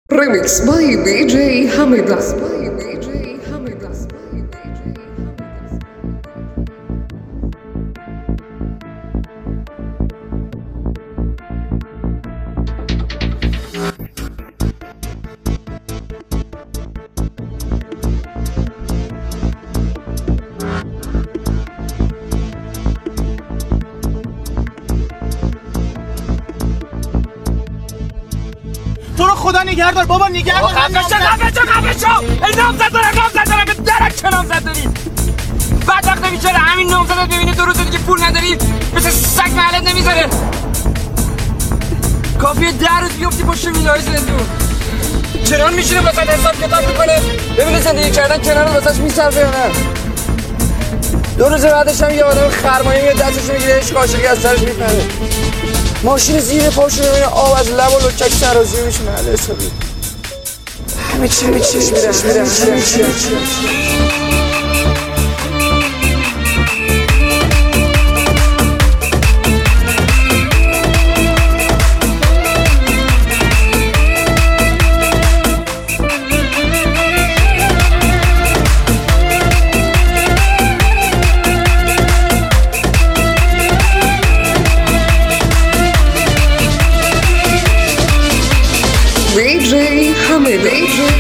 Remix by DJ Hamida. تو رو خدا نگهدار بابا نگهدار. خفه شو ای نامزد دارم به درک چه نامزد داری. بعد وقت نمیشه همین نامزدت ببینه 2 روزه دیگه پول نداری مثل سگ محلت نمیذاره. کافیه 10 روز بیفتی پشت ویلای زندون. چرا میشینه واسه حساب کتاب میکنه ببینه زندگی کردن کنار واسش میصرفه یا نه. 2 روز بعدش هم یه آدم خرمایی میاد دستش میگیره عشق عاشقی از سرش میپره. ماشین زیر پاشو ببینه آب از لب و لچک سرازیر میشه محل حسابی. همه چی میره DJ Hamida.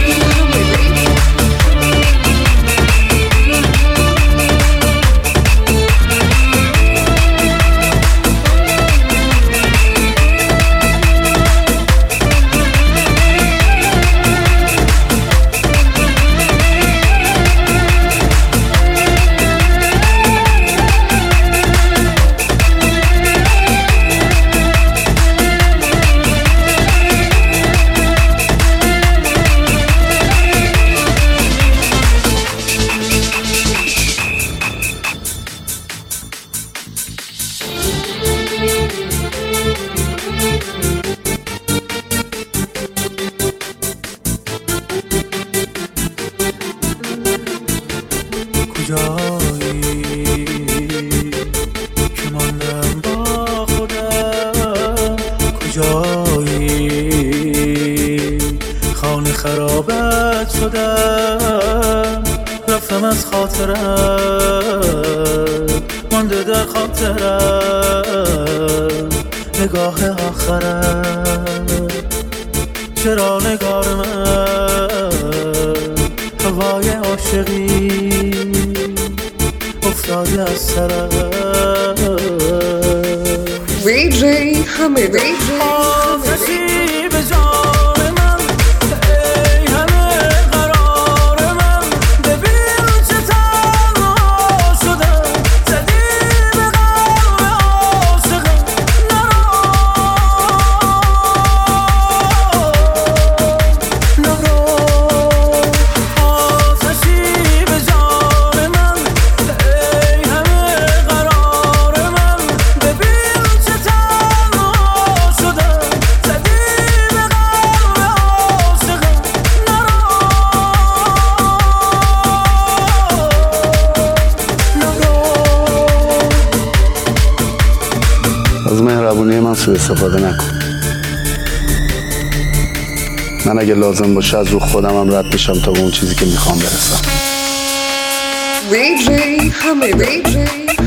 کجایی که ماندم با خودم، کجایی خانه خرابت شدم، رفتم از خاطرم مانده در خاطرم نگاه آخرم. چرا نگار من هوای عاشقی افتاده از سرم. DJ Hamida. آتشی به جان من ای همه قرار من، ببین چه تنها شدم زدی به قلب عاشقم. نرو آتشی به جان من ای همه قرار من، ببین چه تنها شدم زدی به قلب عاشقم. از مهربونی من سوء استفاده نکن. من اگه لازم باشه از رو خودم هم رد میشم تا به اون چیزی که میخوام برسم. DJ Hamida.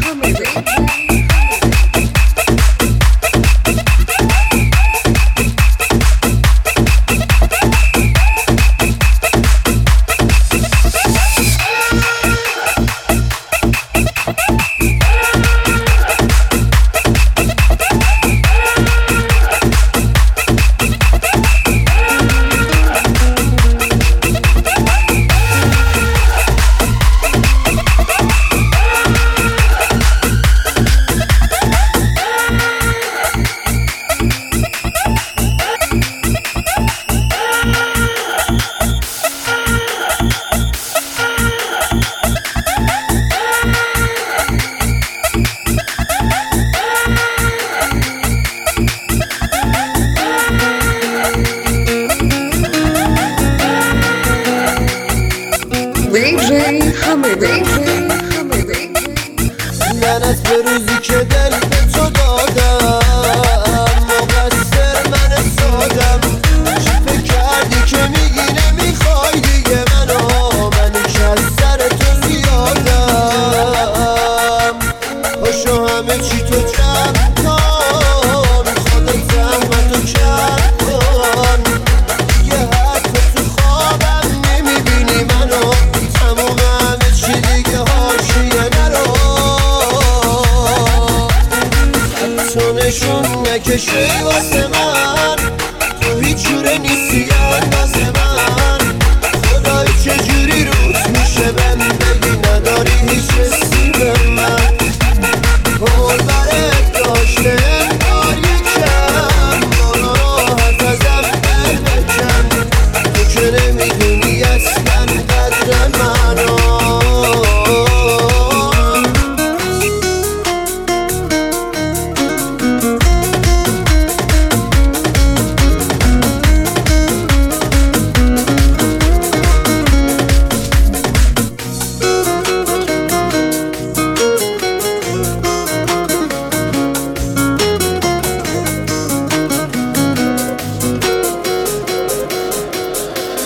منت به روزی که دل به تو دادم مقصر من سادم چی فکر کردی که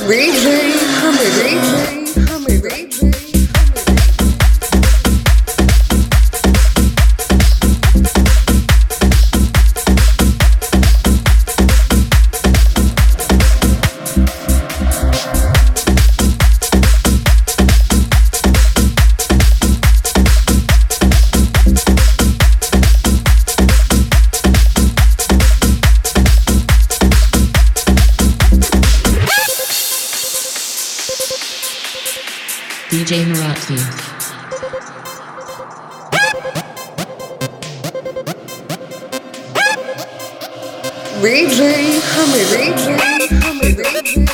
VJ Hammer VJ Hammer VJ DJ Marathi. VJ Hammer VJ Hammer VJ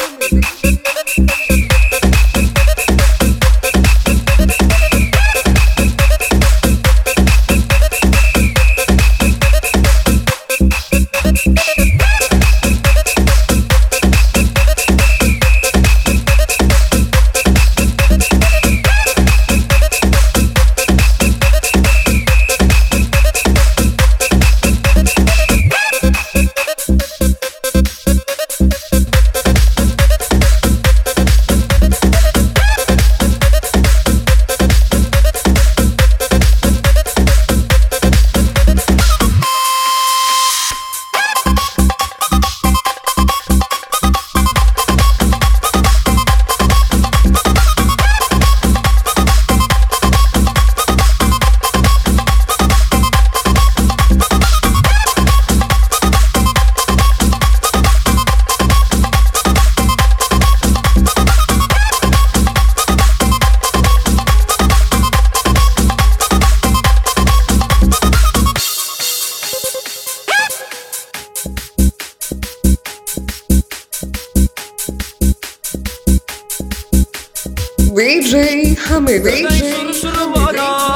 VJ Hammer VJ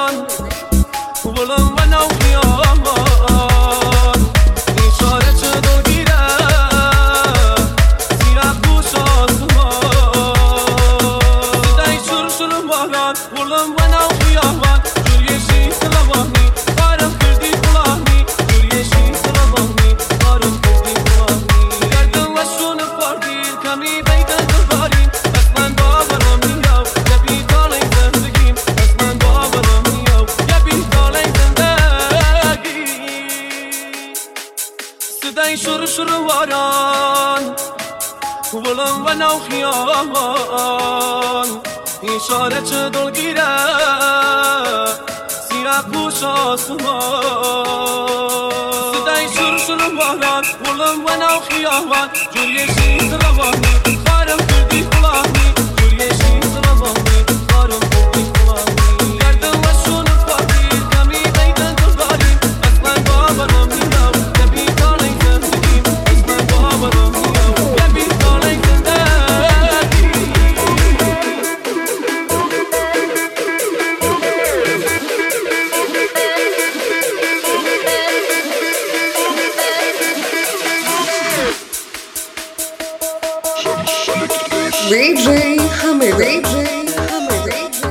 ولم و نو خیابان اشاره چه دلگیره سیاه پوش آسمان صدای شروع باران ولم و نو خیابان جوری شیز روانی خارم کردی فلانی جوری شیز روانی خارم کردی فلانی گردم و شون فاقیر کمی بیدن داریم اصلا باورم نیام نبی داریم زندگیم اصلا باورم نیام نبی داریم VJ Hammer VJ Hammer VJ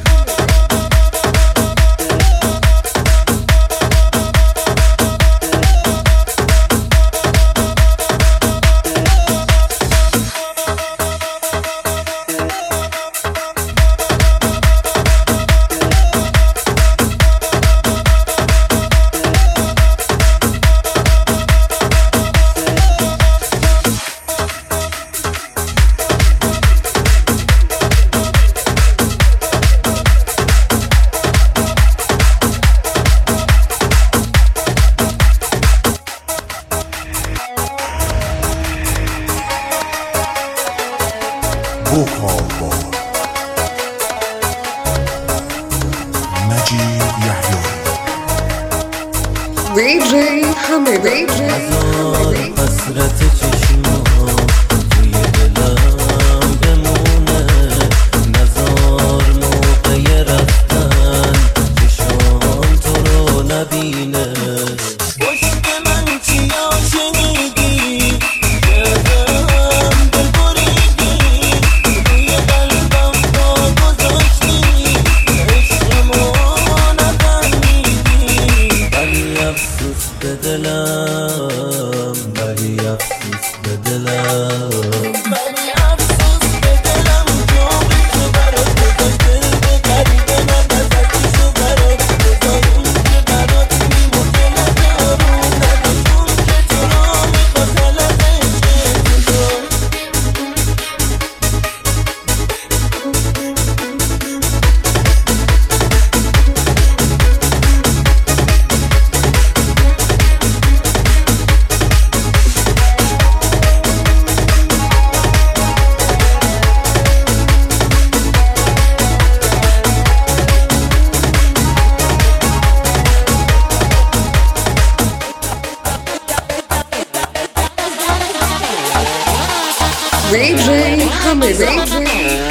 VJ Hammer VJ حسرت چشما توی دلم بمونه نزار موقع رفتن چشام تو رو نبینه پشت من چی عاشقیدی گردم دل بریدی توی قلبم پا گذاشتی عشقمو نفهمیدی ولی افسوس به دلم ولی افسوس به دلم DJ Hamid.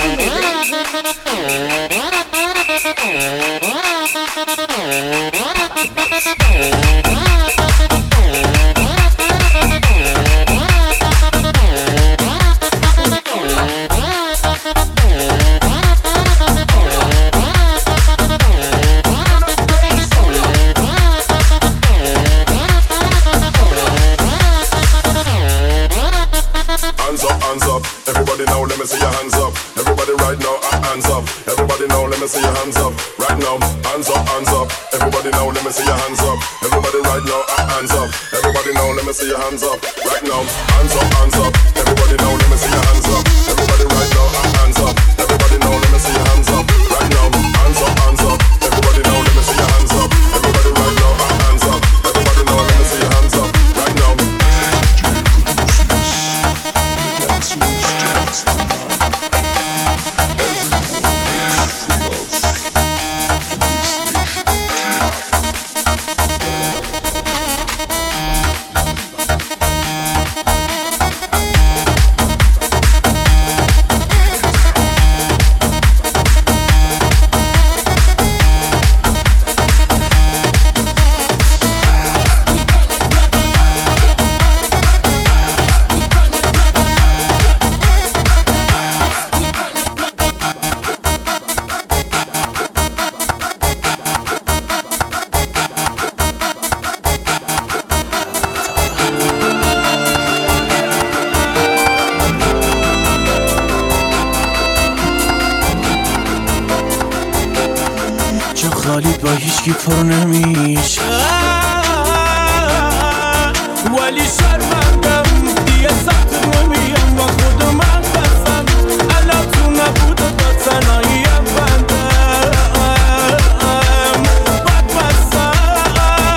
Hands up, everybody now, let me see your hands up. Everybody right now, hands up. Everybody now, let me see your hands up. Right now, hands up, hands up. Everybody now, let me see your hands up. Everybody right now, hands up. Everybody now, let me see your hands up. Right now, hands up, hands up. Everybody now, let me see your hands up. Everybody right now, hands up. Everybody now, let me see your hands up. Right now, hands up, hands up. Everybody now, let me see your hands up. Everybody right now, hands up. Everybody now, let me see your hands up. Right now. خالی با هیچکی پر نمیشه ولی شرمندم دیگه سخت نمیم با خودم من بستم الان تو نبوده با تنهاییم بندم بد بستم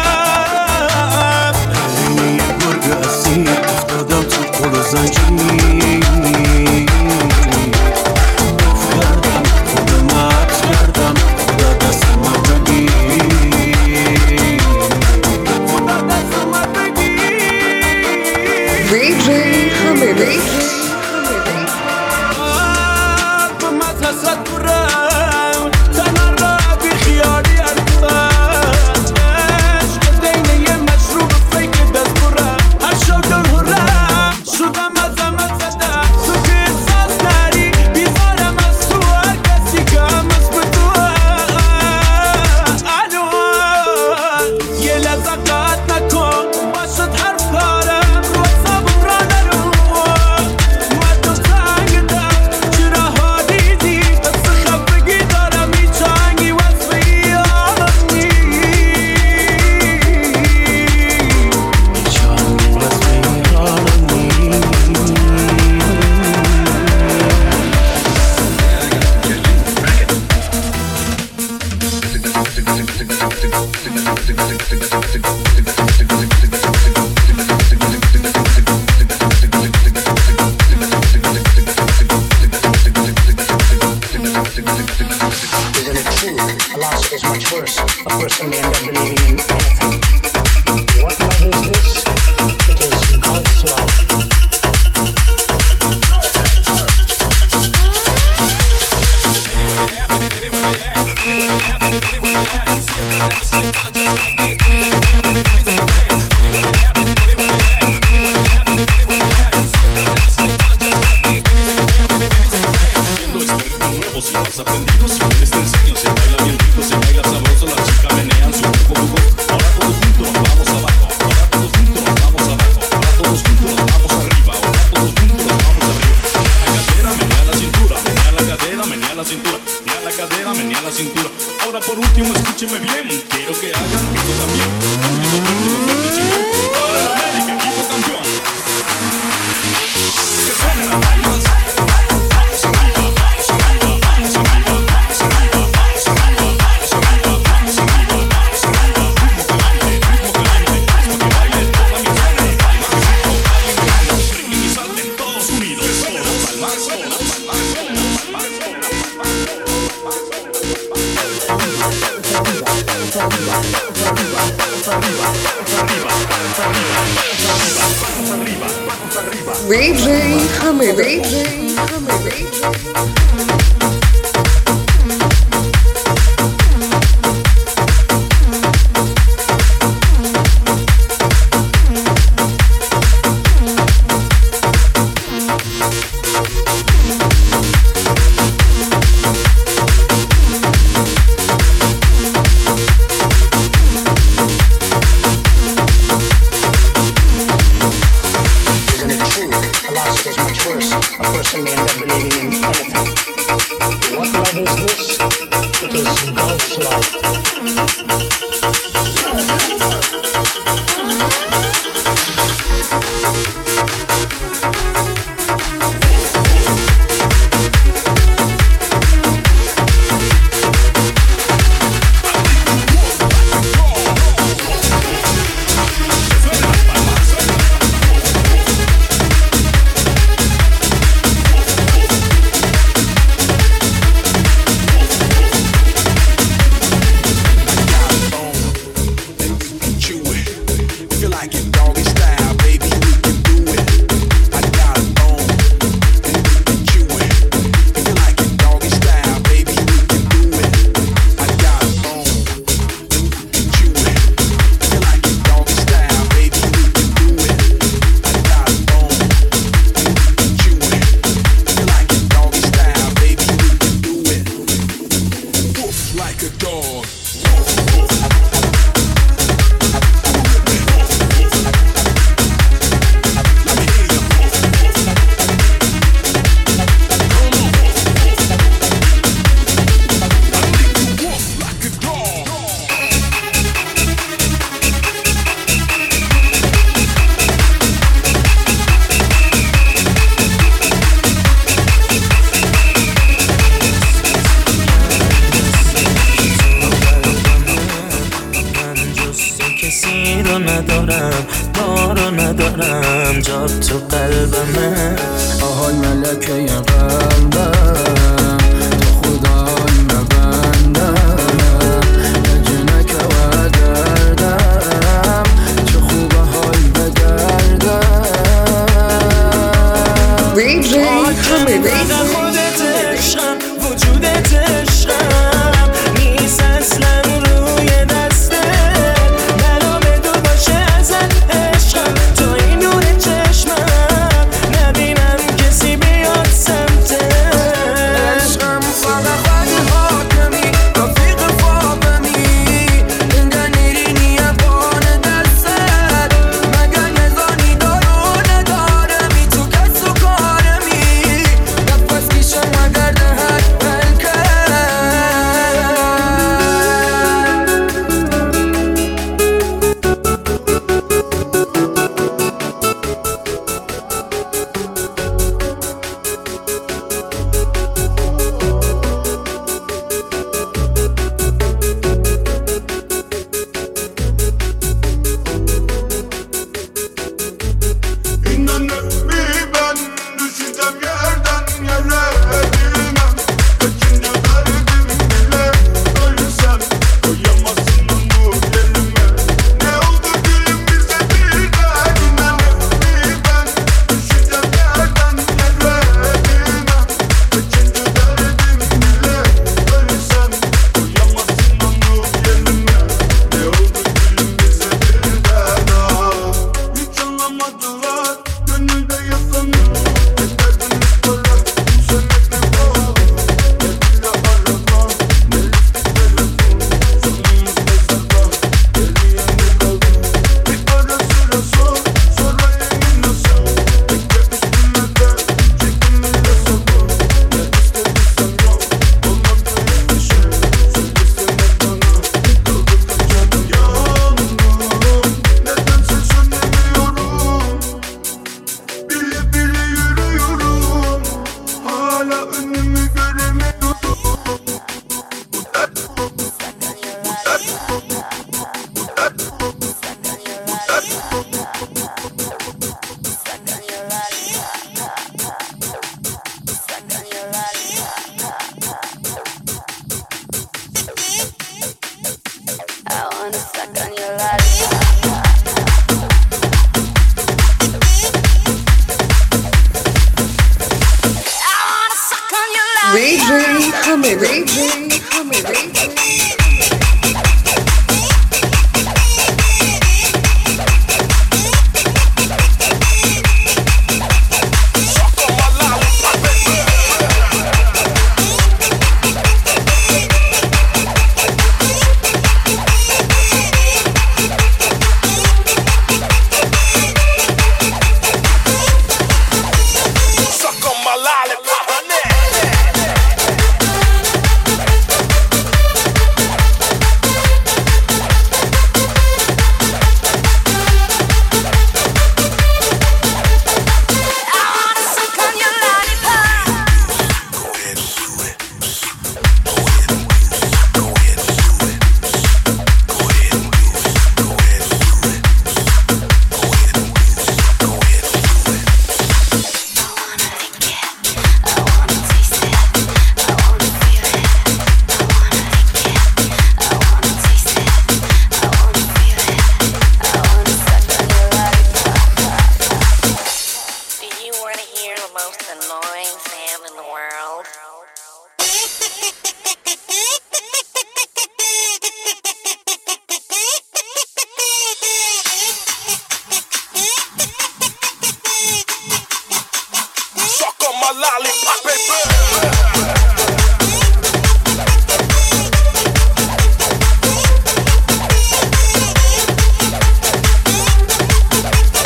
این یه گرگ اسیر افتادم تو قل و زنجیر Hummer, Ray J, Hummer, Ray J.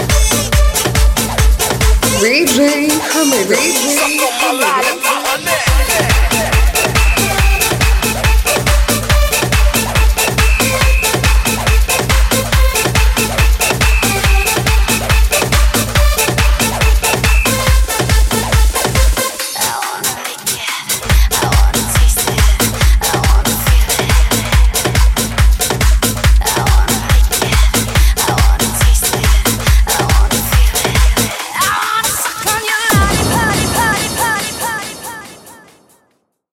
Ray J, Hummer, Ray J, Hummer, Ray J.